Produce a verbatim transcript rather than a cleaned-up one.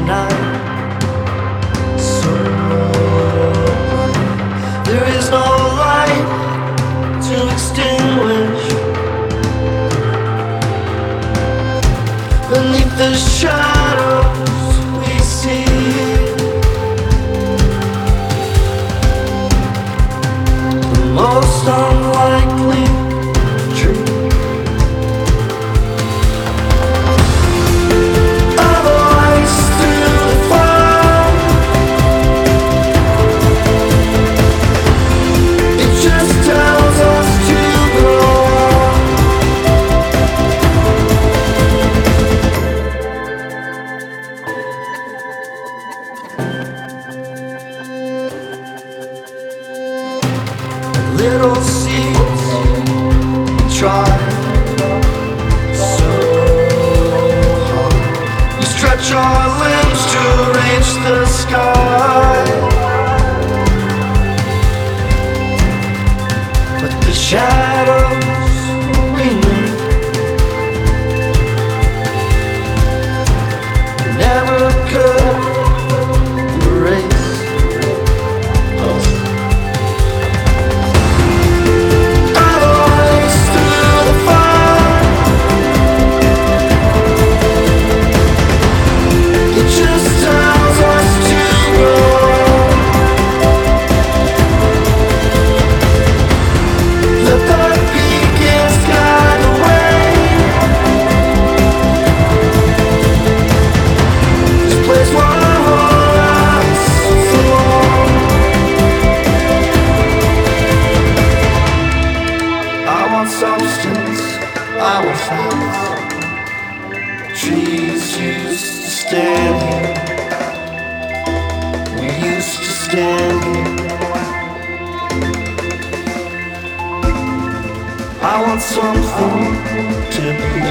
night. So bright. There is no light to extinguish beneath the shadows we see. The most unlikely tree. Otherwise through the fire, it just tells us to grow. Little seeds try so hard. We stretch our limbs to reach the sky, but the shadows we make never could erase us. Substance, our faith. Trees used to stand here. We used to stand here. I want something to breathe.